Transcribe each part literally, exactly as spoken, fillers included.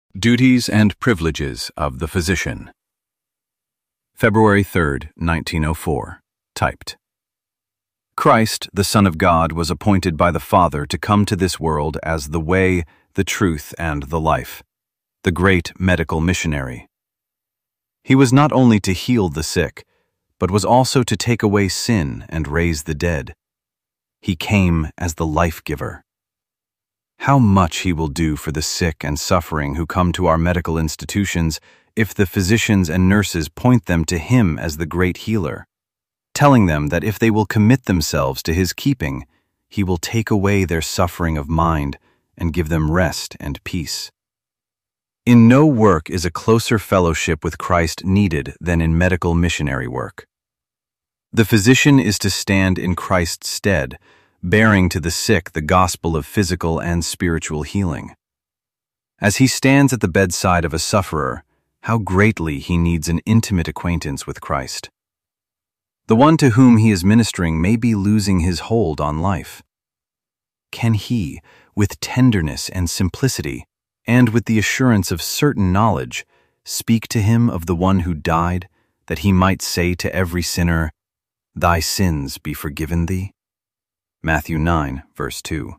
Duties and Privileges of the Physician. February third, nineteen oh four. Typed. Christ, the Son of God, was appointed by the Father to come to this world as the way, the truth, and the life, the great medical missionary. He was not only to heal the sick, but was also to take away sin and raise the dead. He came as the life-giver. How much he will do for the sick and suffering who come to our medical institutions if the physicians and nurses point them to him as the great healer, telling them that if they will commit themselves to his keeping, he will take away their suffering of mind and give them rest and peace. In no work is a closer fellowship with Christ needed than in medical missionary work. The physician is to stand in Christ's stead, bearing to the sick the gospel of physical and spiritual healing. As he stands at the bedside of a sufferer, how greatly he needs an intimate acquaintance with Christ. The one to whom he is ministering may be losing his hold on life. Can he, with tenderness and simplicity, and with the assurance of certain knowledge, speak to him of the one who died, that he might say to every sinner, "Thy sins be forgiven thee"? Matthew nine, verse two.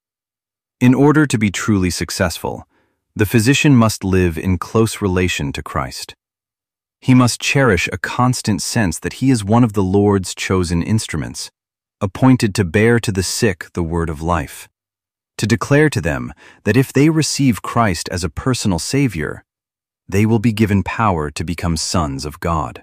In order to be truly successful, the physician must live in close relation to Christ. He must cherish a constant sense that he is one of the Lord's chosen instruments, appointed to bear to the sick the word of life, to declare to them that if they receive Christ as a personal Savior, they will be given power to become sons of God.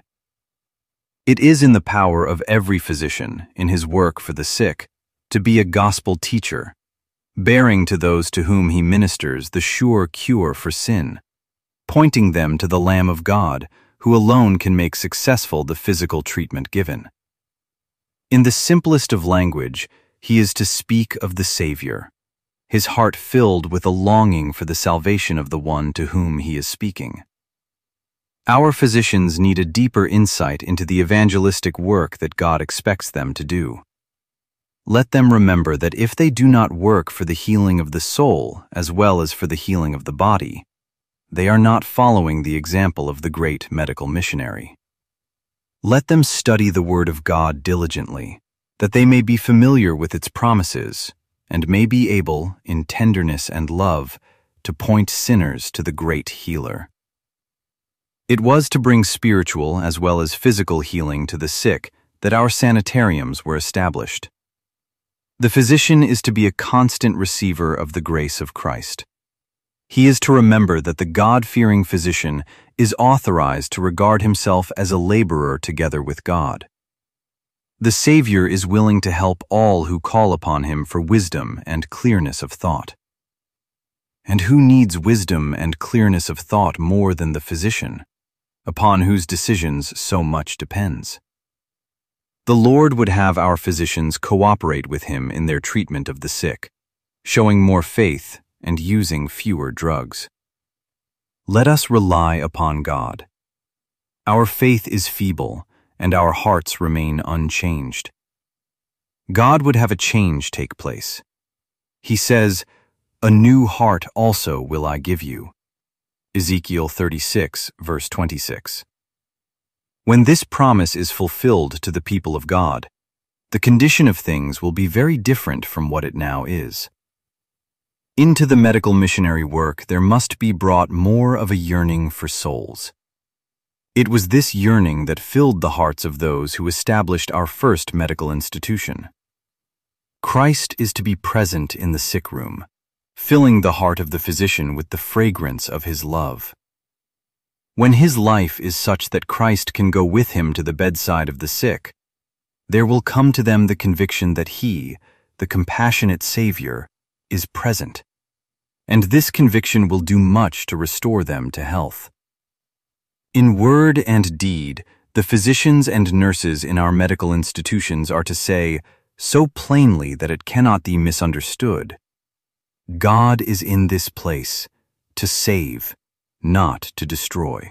It is in the power of every physician, in his work for the sick, to be a gospel teacher, bearing to those to whom he ministers the sure cure for sin, pointing them to the Lamb of God, who alone can make successful the physical treatment given. In the simplest of language, he is to speak of the Savior, his heart filled with a longing for the salvation of the one to whom he is speaking. Our physicians need a deeper insight into the evangelistic work that God expects them to do. Let them remember that if they do not work for the healing of the soul as well as for the healing of the body, they are not following the example of the great medical missionary. Let them study the Word of God diligently, that they may be familiar with its promises, and may be able, in tenderness and love, to point sinners to the great healer. It was to bring spiritual as well as physical healing to the sick that our sanitariums were established. The physician is to be a constant receiver of the grace of Christ. He is to remember that the God-fearing physician is authorized to regard himself as a laborer together with God. The Savior is willing to help all who call upon him for wisdom and clearness of thought. And who needs wisdom and clearness of thought more than the physician, upon whose decisions so much depends? The Lord would have our physicians cooperate with him in their treatment of the sick, showing more faith and using fewer drugs. Let us rely upon God. Our faith is feeble, and our hearts remain unchanged. God would have a change take place. He says, "A new heart also will I give you." Ezekiel thirty-six, verse twenty-six. When this promise is fulfilled to the people of God, the condition of things will be very different from what it now is. Into the medical missionary work there must be brought more of a yearning for souls. It was this yearning that filled the hearts of those who established our first medical institution. Christ is to be present in the sick room, filling the heart of the physician with the fragrance of his love. When his life is such that Christ can go with him to the bedside of the sick, there will come to them the conviction that he, the compassionate Savior, is present, and this conviction will do much to restore them to health. In word and deed, the physicians and nurses in our medical institutions are to say, so plainly that it cannot be misunderstood, God is in this place to save, not to destroy.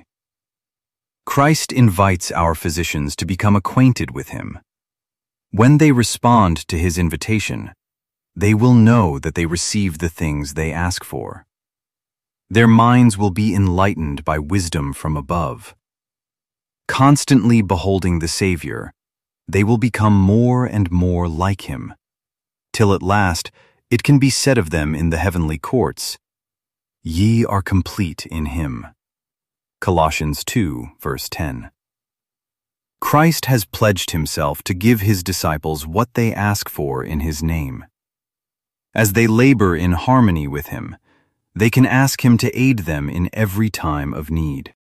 Christ invites our physicians to become acquainted with him. When they respond to his invitation, they will know that they receive the things they ask for. Their minds will be enlightened by wisdom from above. Constantly beholding the Savior, they will become more and more like him, till at last it can be said of them in the heavenly courts, "Ye are complete in him." Colossians two, verse ten. Christ has pledged himself to give his disciples what they ask for in his name. As they labor in harmony with him, they can ask him to aid them in every time of need.